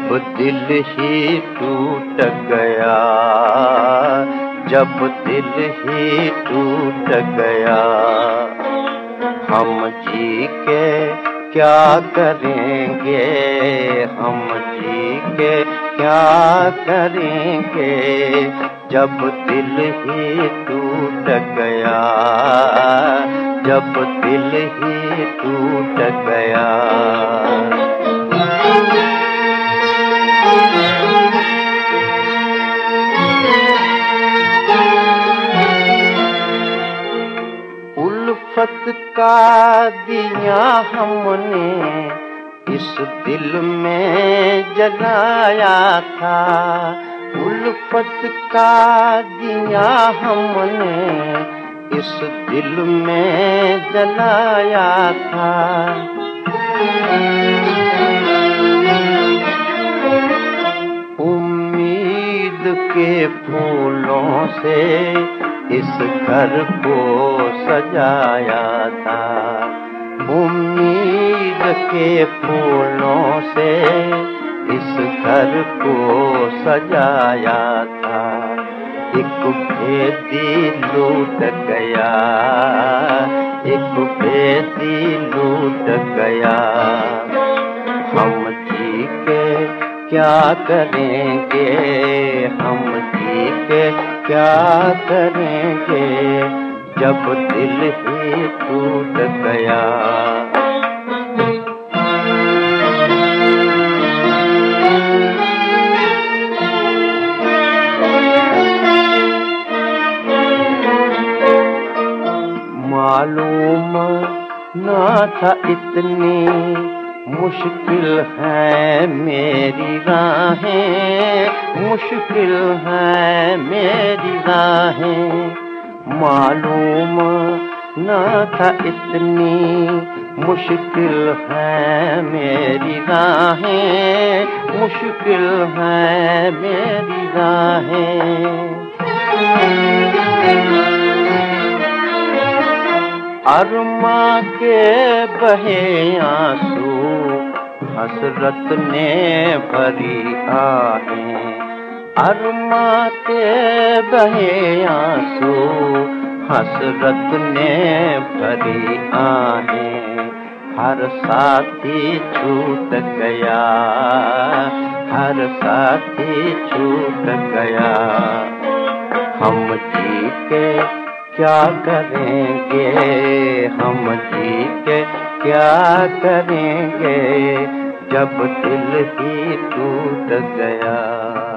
जब दिल ही टूट गया, जब दिल ही टूट गया, हम जी के क्या करेंगे, हम जी के क्या करेंगे, जब दिल ही टूट गया, जब दिल ही टूट गया। उल्फत का दिया हमने इस दिल में जलाया था, उल्फत का दिया हमने इस दिल में जलाया था। उम्मीद के फूलों से इस घर को सजाया था, उम्मीद के फूलों से इस घर को सजाया था। एक भेदी लूट गया, एक भेदी लूट गया, हम जी के क्या करेंगे, हम जी के क्या करेंगे, जब दिल ही टूट गया। मालूम ना था इतनी मुश्किल है मेरी राहें, मुश्किल है मेरी राहें, मालूम ना था इतनी मुश्किल है मेरी राहें, मुश्किल है मेरी राहें। अरमा के बहे आंसू हसरत ने भरी आहें, अरमा के बहे आंसू हसरत ने भरी आहें। हर साथी छूट गया, हर साथी छूट गया, हम जी के क्या करेंगे, हम जी के क्या करेंगे, जब दिल ही टूट गया।